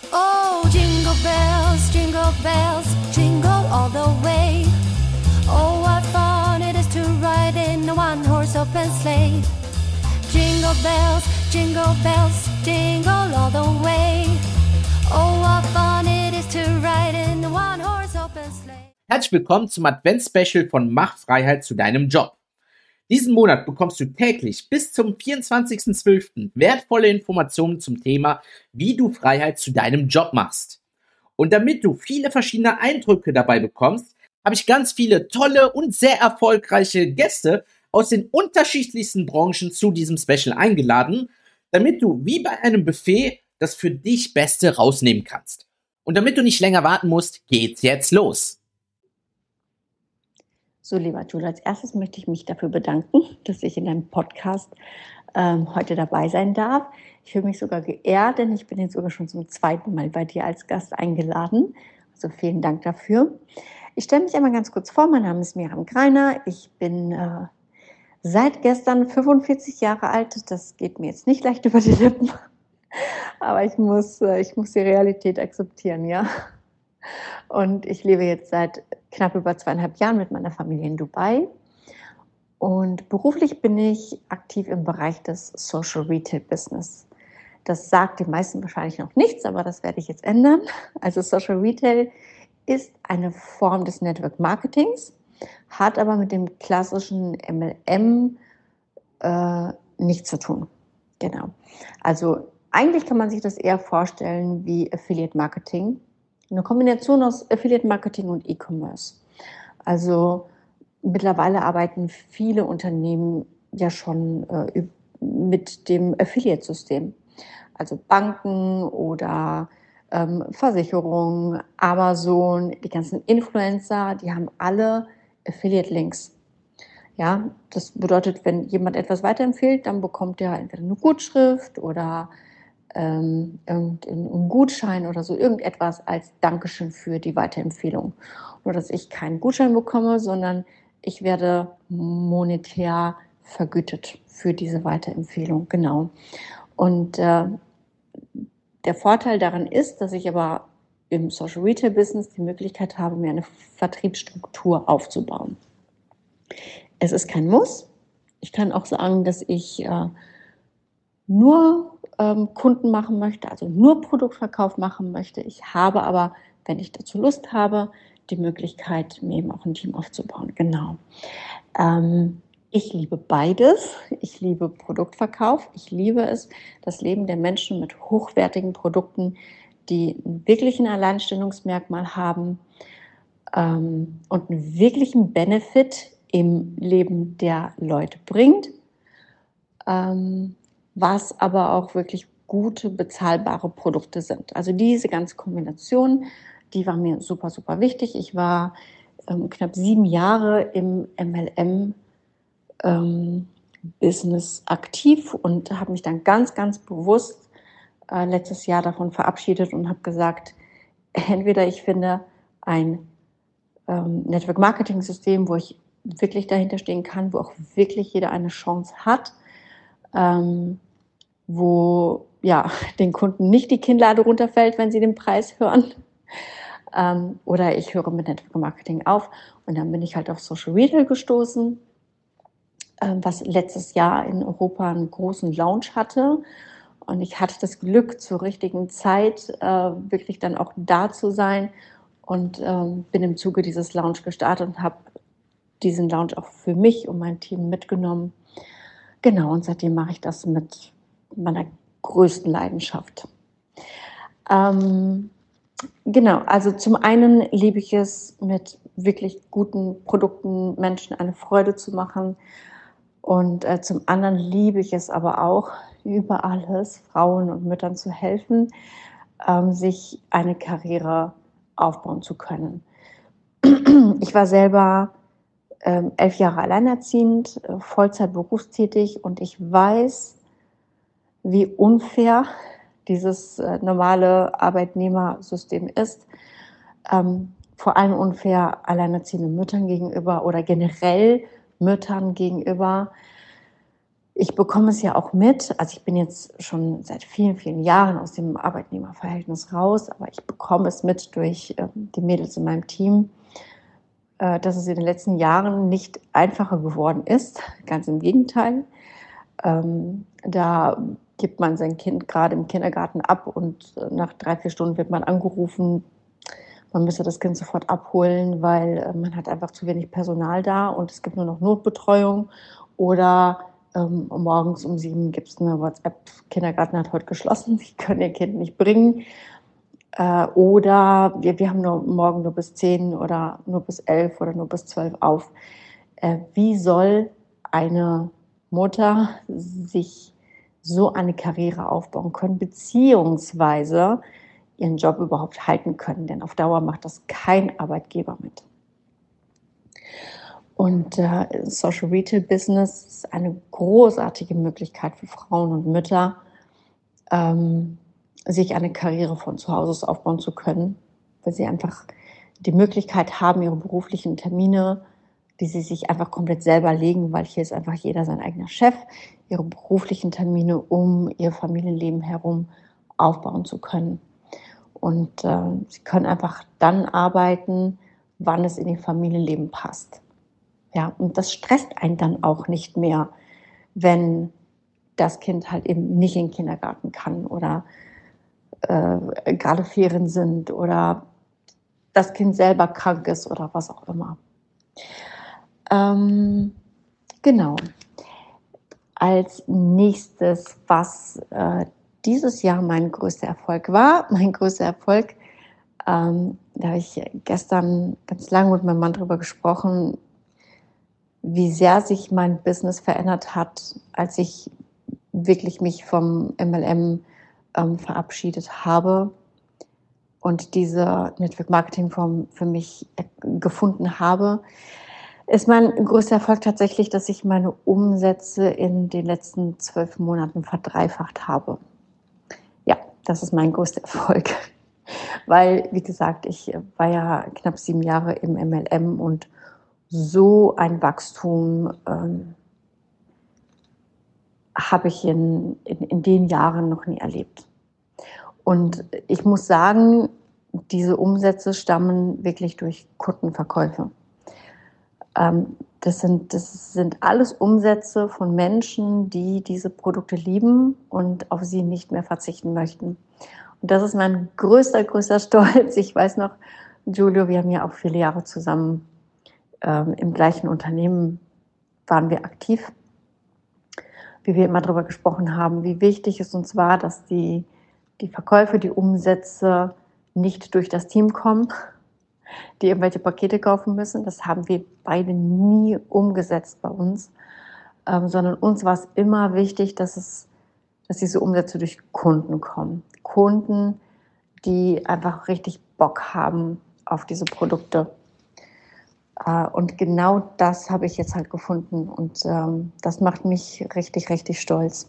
Oh, jingle bells, jingle all the way. Oh, what fun it is to ride in a one-horse open sleigh. Jingle bells, jingle all the way. Oh, what fun it is to ride in a one-horse open sleigh. Herzlich willkommen zum Advents-Special von Mach Freiheit zu deinem Job. Diesen Monat bekommst du täglich bis zum 24.12. wertvolle Informationen zum Thema, wie du Freiheit zu deinem Job machst. Und damit du viele verschiedene Eindrücke dabei bekommst, habe ich ganz viele tolle und sehr erfolgreiche Gäste aus den unterschiedlichsten Branchen zu diesem Special eingeladen, damit du wie bei einem Buffet das für dich Beste rausnehmen kannst. Und damit du nicht länger warten musst, geht's jetzt los. So, lieber Jules, als erstes möchte ich mich dafür bedanken, dass ich in deinem Podcast heute dabei sein darf. Ich fühle mich sogar geehrt, denn ich bin jetzt sogar schon zum zweiten Mal bei dir als Gast eingeladen. Also vielen Dank dafür. Ich stelle mich einmal ganz kurz vor. Mein Name ist Miriam Greiner. Ich bin seit gestern 45 Jahre alt. Das geht mir jetzt nicht leicht über die Lippen, aber ich muss die Realität akzeptieren, ja. Und ich lebe jetzt seit knapp über 2,5 Jahren mit meiner Familie in Dubai. Und beruflich bin ich aktiv im Bereich des Social Retail Business. Das sagt den meisten wahrscheinlich noch nichts, aber das werde ich jetzt ändern. Also Social Retail ist eine Form des Network Marketings, hat aber mit dem klassischen MLM nichts zu tun. Genau. Also eigentlich kann man sich das eher vorstellen wie Affiliate Marketing. Eine Kombination aus Affiliate Marketing und E-Commerce. Also mittlerweile arbeiten viele Unternehmen ja schon mit dem Affiliate-System. Also Banken oder Versicherungen, Amazon, die ganzen Influencer, die haben alle Affiliate-Links. Ja, das bedeutet, wenn jemand etwas weiterempfiehlt, dann bekommt er entweder eine Gutschrift oder irgendeinen Gutschein oder so, irgendetwas als Dankeschön für die Weiterempfehlung. Nur, dass ich keinen Gutschein bekomme, sondern ich werde monetär vergütet für diese Weiterempfehlung, genau. Und der Vorteil daran ist, dass ich aber im Social Retail Business die Möglichkeit habe, mir eine Vertriebsstruktur aufzubauen. Es ist kein Muss. Ich kann auch sagen, dass ich nur Kunden machen möchte, also nur Produktverkauf machen möchte. Ich habe aber, wenn ich dazu Lust habe, die Möglichkeit, mir eben auch ein Team aufzubauen. Genau. Ich liebe beides. Ich liebe Produktverkauf. Ich liebe es, das Leben der Menschen mit hochwertigen Produkten, die wirklich ein Alleinstellungsmerkmal haben und einen wirklichen Benefit im Leben der Leute bringt. Was aber auch wirklich gute, bezahlbare Produkte sind. Also diese ganze Kombination, die war mir super, super wichtig. Ich war knapp 7 Jahre im MLM-Business aktiv und habe mich dann ganz, ganz bewusst letztes Jahr davon verabschiedet und habe gesagt, entweder ich finde ein Network-Marketing-System, wo ich wirklich dahinter stehen kann, wo auch wirklich jeder eine Chance hat, wo ja, den Kunden nicht die Kinnlade runterfällt, wenn sie den Preis hören. Oder ich höre mit Network Marketing auf. Und dann bin ich halt auf Social Retail gestoßen, was letztes Jahr in Europa einen großen Launch hatte. Und ich hatte das Glück, zur richtigen Zeit wirklich dann auch da zu sein und bin im Zuge dieses Launch gestartet und habe diesen Launch auch für mich und mein Team mitgenommen. Genau, und seitdem mache ich das mit meiner größten Leidenschaft. Genau, also zum einen liebe ich es, mit wirklich guten Produkten Menschen eine Freude zu machen. Und zum anderen liebe ich es aber auch, über alles Frauen und Müttern zu helfen, sich eine Karriere aufbauen zu können. Ich war selber 11 Jahre alleinerziehend, Vollzeit berufstätig und ich weiß, wie unfair dieses normale Arbeitnehmersystem ist. Vor allem unfair alleinerziehenden Müttern gegenüber oder generell Müttern gegenüber. ich bekomme es ja auch mit, also ich bin jetzt schon seit vielen, vielen Jahren aus dem Arbeitnehmerverhältnis raus, aber ich bekomme es mit durch die Mädels in meinem Team, dass es in den letzten Jahren nicht einfacher geworden ist. Ganz im Gegenteil. Da gibt man sein Kind gerade im Kindergarten ab und nach 3-4 Stunden wird man angerufen, man müsse das Kind sofort abholen, weil man hat einfach zu wenig Personal da und es gibt nur noch Notbetreuung. Oder morgens um 7 gibt es eine WhatsApp, Kindergarten hat heute geschlossen, Sie können Ihr Kind nicht bringen. Oder wir haben morgen nur bis 10 oder nur bis 11 oder nur bis 12 auf. Wie soll eine Mutter sich so eine Karriere aufbauen können, beziehungsweise ihren Job überhaupt halten können? Denn auf Dauer macht das kein Arbeitgeber mit. Und Social Retail Business ist eine großartige Möglichkeit für Frauen und Mütter, sich eine Karriere von zu Hause aus aufbauen zu können, weil sie einfach die Möglichkeit haben, ihre beruflichen Termine, die sie sich einfach komplett selber legen, weil hier ist einfach jeder sein eigener Chef, ihre beruflichen Termine um ihr Familienleben herum aufbauen zu können. Und sie können einfach dann arbeiten, wann es in ihr Familienleben passt. Ja, und das stresst einen dann auch nicht mehr, wenn das Kind halt eben nicht in den Kindergarten kann oder gerade Ferien sind oder das Kind selber krank ist oder was auch immer. Genau. Als nächstes, was dieses Jahr mein größter Erfolg war. Mein größter Erfolg, da habe ich gestern ganz lange mit meinem Mann drüber gesprochen, wie sehr sich mein Business verändert hat, als ich wirklich mich vom MLM verabschiedet habe und diese Network-Marketing-Form für mich gefunden habe, ist mein größter Erfolg tatsächlich, dass ich meine Umsätze in den letzten 12 Monaten verdreifacht habe. Ja, das ist mein größter Erfolg. Weil, wie gesagt, ich war ja knapp 7 Jahre im MLM und so ein Wachstum habe ich in den Jahren noch nie erlebt. Und ich muss sagen, diese Umsätze stammen wirklich durch Kundenverkäufe. Das sind alles Umsätze von Menschen, die diese Produkte lieben und auf sie nicht mehr verzichten möchten. Und das ist mein größter Stolz. Ich weiß noch, Giulio, wir haben ja auch viele Jahre zusammen im gleichen Unternehmen waren wir aktiv, wie wir immer darüber gesprochen haben, wie wichtig es uns war, dass die Verkäufe, die Umsätze nicht durch das Team kommen, die irgendwelche Pakete kaufen müssen. Das haben wir beide nie umgesetzt bei uns, sondern uns war es immer wichtig, dass diese Umsätze durch Kunden kommen. Kunden, die einfach richtig Bock haben auf diese Produkte. Und genau das habe ich jetzt halt gefunden und das macht mich richtig stolz.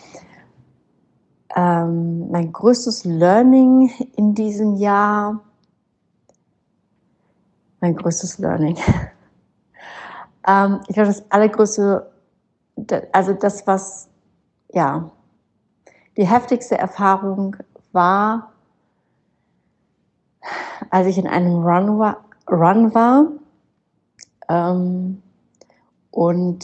Mein größtes Learning in diesem Jahr, ich glaube, das allergrößte, also das, was, ja, die heftigste Erfahrung war, als ich in einem Run war und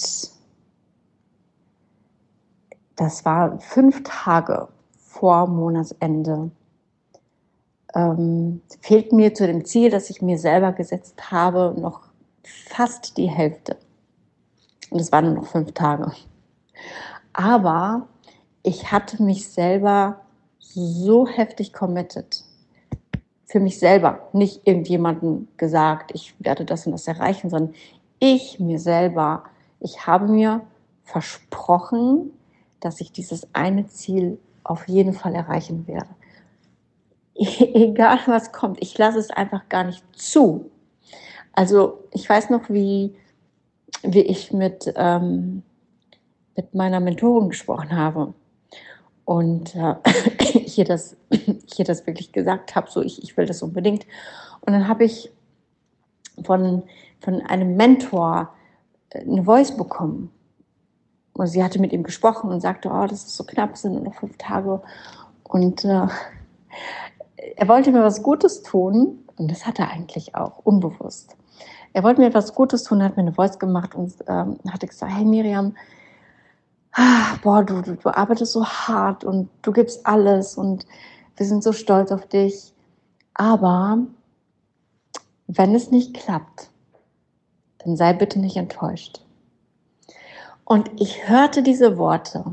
das war 5 Tage vor Monatsende. Fehlt mir zu dem Ziel, das ich mir selber gesetzt habe, noch fast die Hälfte. Und es waren nur noch 5 Tage. Aber ich hatte mich selber so heftig committed. Für mich selber, nicht irgendjemandem gesagt, ich werde das und das erreichen, sondern ich mir selber, ich habe mir versprochen, dass ich dieses eine Ziel auf jeden Fall erreichen werde. Egal was kommt, ich lasse es einfach gar nicht zu. Also ich weiß noch, wie ich mit meiner Mentorin gesprochen habe und ich ihr das wirklich gesagt habe, so ich will das unbedingt. Und dann habe ich von einem Mentor eine Voice bekommen sie hatte mit ihm gesprochen und sagte, oh, das ist so knapp, es sind nur noch 5 Tage. Und er wollte mir was Gutes tun und das hat er eigentlich auch, unbewusst. Er wollte mir etwas Gutes tun, hat mir eine Voice gemacht und hatte gesagt, hey Miriam, boah, du arbeitest so hart und du gibst alles und wir sind so stolz auf dich. Aber wenn es nicht klappt, dann sei bitte nicht enttäuscht. Und ich hörte diese Worte,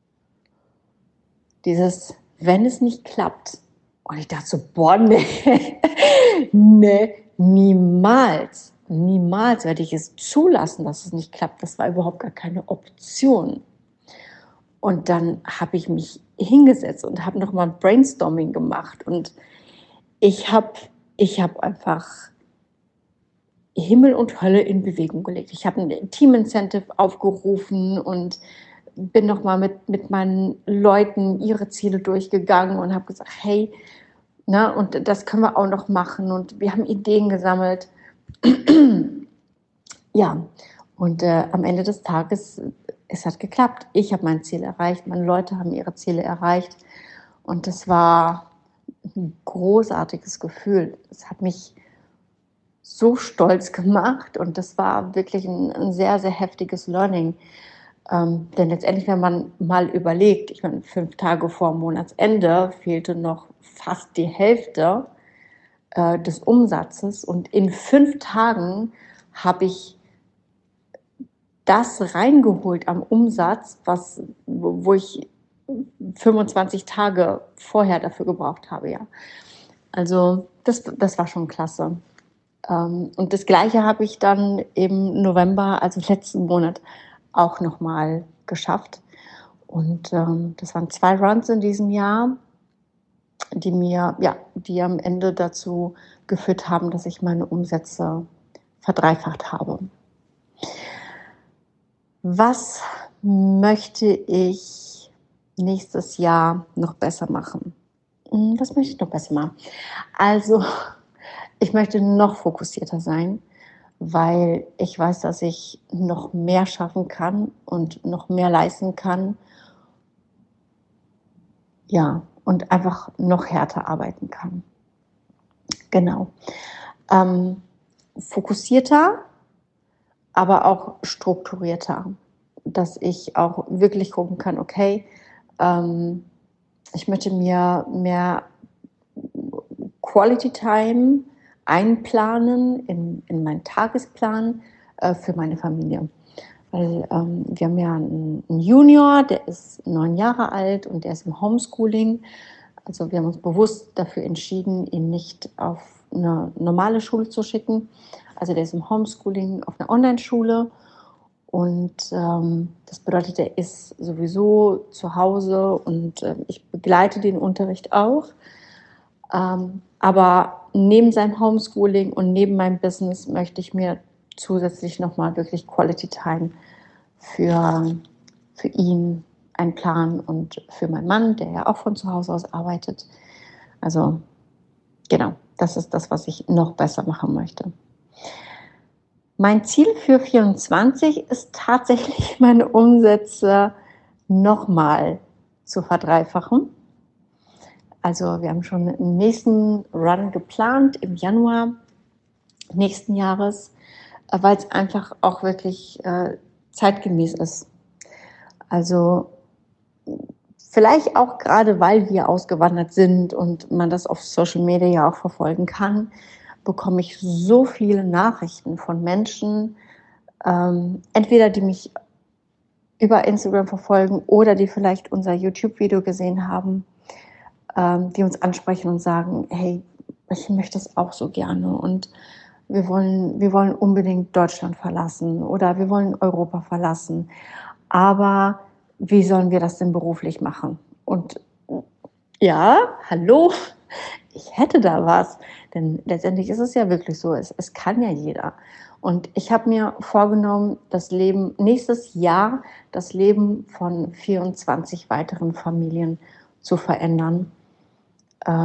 dieses, wenn es nicht klappt. Und ich dachte so, boah, nee, nee, niemals werde ich es zulassen, dass es nicht klappt. Das war überhaupt gar keine Option. Und dann habe ich mich hingesetzt und habe nochmal Brainstorming gemacht. Und ich hab einfach Himmel und Hölle in Bewegung gelegt. Ich habe ein Team-Incentive aufgerufen und bin nochmal mit meinen Leuten ihre Ziele durchgegangen und habe gesagt, hey, ne, und das können wir auch noch machen. Und wir haben Ideen gesammelt. Ja, und am Ende des Tages, es hat geklappt. Ich habe mein Ziel erreicht, meine Leute haben ihre Ziele erreicht. Und das war ein großartiges Gefühl. Es hat mich so stolz gemacht und das war wirklich ein sehr, sehr heftiges Learning. Denn letztendlich, wenn man mal überlegt, ich meine, 5 Tage vor Monatsende fehlte noch fast die Hälfte des Umsatzes und in 5 Tagen habe ich das reingeholt am Umsatz, wo ich 25 Tage vorher dafür gebraucht habe. Ja. Also das war schon klasse. Und das Gleiche habe ich dann im November, also letzten Monat, auch nochmal geschafft. Und das waren 2 Runs in diesem Jahr, die am Ende dazu geführt haben, dass ich meine Umsätze verdreifacht habe. Was möchte ich nächstes Jahr noch besser machen? Was möchte ich noch besser machen? Also, ich möchte noch fokussierter sein, weil ich weiß, dass ich noch mehr schaffen kann und noch mehr leisten kann. Ja, und einfach noch härter arbeiten kann. Genau. Fokussierter, aber auch strukturierter, dass ich auch wirklich gucken kann, okay, ich möchte mir mehr Quality Time einplanen in meinen Tagesplan für meine Familie. Weil wir haben ja einen Junior, der ist 9 Jahre alt und der ist im Homeschooling. Also wir haben uns bewusst dafür entschieden, ihn nicht auf eine normale Schule zu schicken. Also der ist im Homeschooling auf einer Online-Schule. Und das bedeutet, er ist sowieso zu Hause und ich begleite den Unterricht auch. Aber neben seinem Homeschooling und neben meinem Business möchte ich mir zusätzlich nochmal wirklich Quality Time für ihn einplanen und für meinen Mann, der ja auch von zu Hause aus arbeitet. Also genau, das ist das, was ich noch besser machen möchte. Mein Ziel für 2024 ist tatsächlich, meine Umsätze nochmal zu verdreifachen. Also wir haben schon einen nächsten Run geplant im Januar nächsten Jahres, weil es einfach auch wirklich zeitgemäß ist. Also vielleicht auch gerade, weil wir ausgewandert sind und man das auf Social Media ja auch verfolgen kann, bekomme ich so viele Nachrichten von Menschen, entweder die mich über Instagram verfolgen oder die vielleicht unser YouTube-Video gesehen haben, die uns ansprechen und sagen, hey, ich möchte es auch so gerne und wir wollen unbedingt Deutschland verlassen oder wir wollen Europa verlassen. Aber wie sollen wir das denn beruflich machen? Und ja, hallo, ich hätte da was. Denn letztendlich ist es ja wirklich so, es kann ja jeder. Und ich habe mir vorgenommen, nächstes Jahr das Leben von 24 weiteren Familien zu verändern.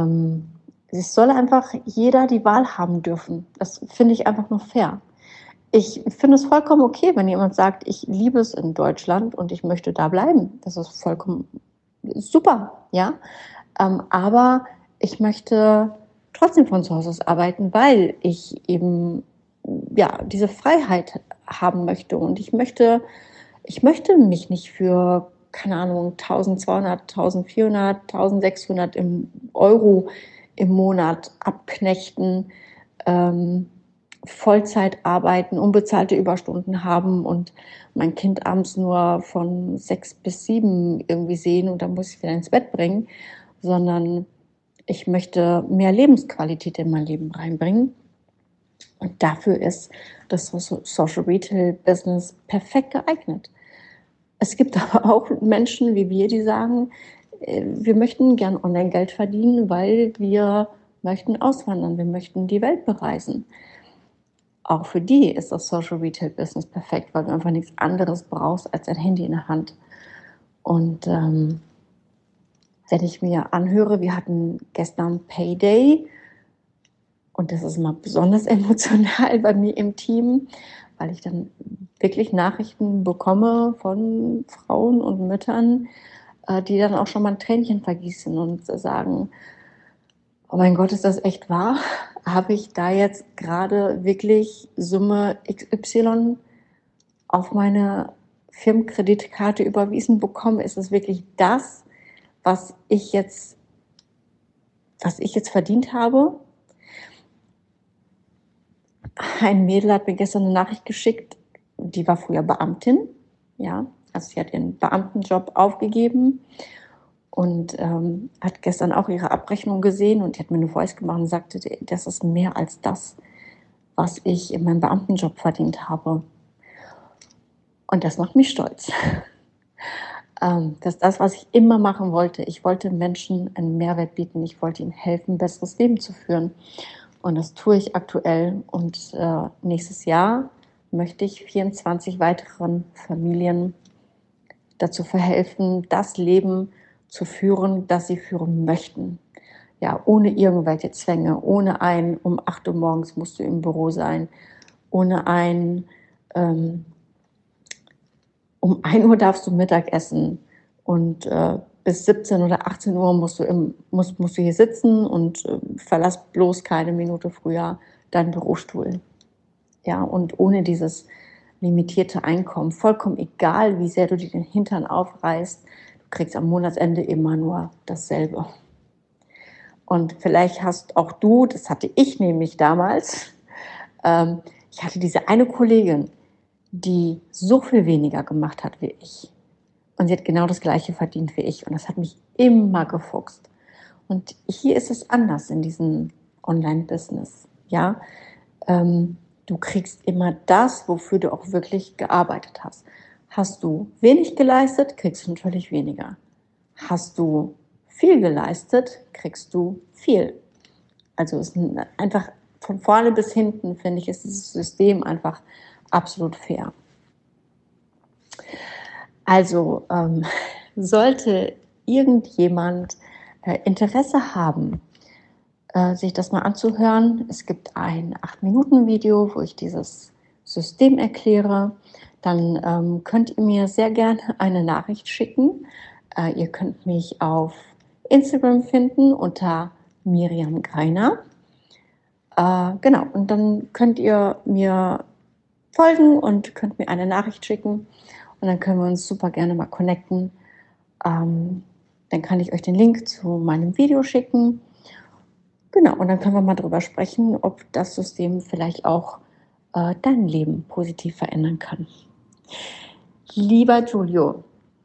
Es soll einfach jeder die Wahl haben dürfen. Das finde ich einfach nur fair. ich finde es vollkommen okay, wenn jemand sagt, ich liebe es in Deutschland und ich möchte da bleiben. Das ist vollkommen super, ja. Aber ich möchte trotzdem von zu Hause aus arbeiten, weil ich eben diese Freiheit haben möchte. Und ich möchte mich nicht für, keine Ahnung, 1.200, 1.400, 1.600 Euro im Monat abknechten, Vollzeit arbeiten, unbezahlte Überstunden haben und mein Kind abends nur von 6 bis 7 irgendwie sehen und dann muss ich wieder ins Bett bringen, sondern ich möchte mehr Lebensqualität in mein Leben reinbringen. Und dafür ist das Social Retail Business perfekt geeignet. Es gibt aber auch Menschen wie wir, die sagen, wir möchten gern Online-Geld verdienen, weil wir möchten auswandern, wir möchten die Welt bereisen. Auch für die ist das Social Retail Business perfekt, weil du einfach nichts anderes brauchst als ein Handy in der Hand. Und wenn ich mir anhöre, wir hatten gestern Payday und das ist immer besonders emotional bei mir im Team, weil ich dann wirklich Nachrichten bekomme von Frauen und Müttern, die dann auch schon mal ein Tränchen vergießen und sagen, oh mein Gott, ist das echt wahr? Habe ich da jetzt gerade wirklich Summe XY auf meine Firmenkreditkarte überwiesen bekommen? Ist es wirklich das, was ich jetzt verdient habe? Ein Mädel hat mir gestern eine Nachricht geschickt, die war früher Beamtin, ja, also sie hat ihren Beamtenjob aufgegeben und hat gestern auch ihre Abrechnung gesehen und die hat mir eine Voice gemacht und sagte, das ist mehr als das, was ich in meinem Beamtenjob verdient habe. Und das macht mich stolz. Das ist das, was ich immer machen wollte. Ich wollte Menschen einen Mehrwert bieten. Ich wollte ihnen helfen, ein besseres Leben zu führen. Und das tue ich aktuell. Und nächstes Jahr möchte ich 24 weiteren Familien dazu verhelfen, das Leben zu führen, das sie führen möchten. Ja, ohne irgendwelche Zwänge, ohne ein, um 8 Uhr morgens musst du im Büro sein, ohne ein, um 1 Uhr darfst du Mittag essen und bis 17 oder 18 Uhr musst du hier sitzen und verlass bloß keine Minute früher deinen Bürostuhl. Ja, und ohne dieses limitierte Einkommen, vollkommen egal, wie sehr du dir den Hintern aufreißt, du kriegst am Monatsende immer nur dasselbe. Und vielleicht hast auch du, das hatte ich nämlich damals, ich hatte diese eine Kollegin, die so viel weniger gemacht hat wie ich. Und sie hat genau das Gleiche verdient wie ich. Und das hat mich immer gefuchst. Und hier ist es anders in diesem Online-Business. Ja? Du kriegst immer das, wofür du auch wirklich gearbeitet hast. Hast du wenig geleistet, kriegst du natürlich weniger. Hast du viel geleistet, kriegst du viel. Also es ist einfach von vorne bis hinten, finde ich, ist dieses System einfach absolut fair. Also sollte irgendjemand Interesse haben, sich das mal anzuhören, es gibt ein 8-Minuten-Video, wo ich dieses System erkläre, dann könnt ihr mir sehr gerne eine Nachricht schicken. Ihr könnt mich auf Instagram finden unter Miriam Greiner. Genau, und dann könnt ihr mir folgen und könnt mir eine Nachricht schicken und dann können wir uns super gerne mal connecten. Dann kann ich euch den Link zu meinem Video schicken. Genau, und dann können wir mal drüber sprechen, ob das System vielleicht auch dein Leben positiv verändern kann. Lieber Giulio,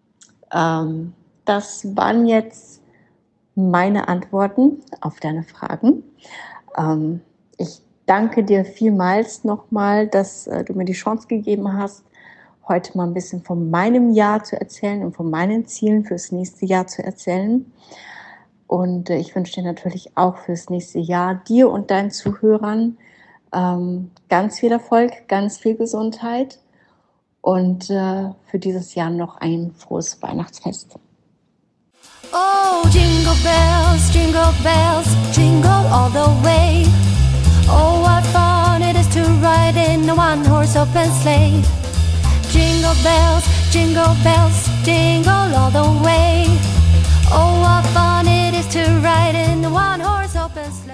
das waren jetzt meine Antworten auf deine Fragen. Ich danke dir vielmals nochmal, dass du mir die Chance gegeben hast, heute mal ein bisschen von meinem Jahr zu erzählen und von meinen Zielen fürs nächste Jahr zu erzählen. Und ich wünsche dir natürlich auch fürs nächste Jahr, dir und deinen Zuhörern, ganz viel Erfolg, ganz viel Gesundheit und für dieses Jahr noch ein frohes Weihnachtsfest. Oh, jingle bells, jingle all the way. Oh, what fun it is to ride in a one-horse one-horse open sleigh. Jingle bells, jingle all the way. Oh, what fun it is to ride in a one-horse open sleigh.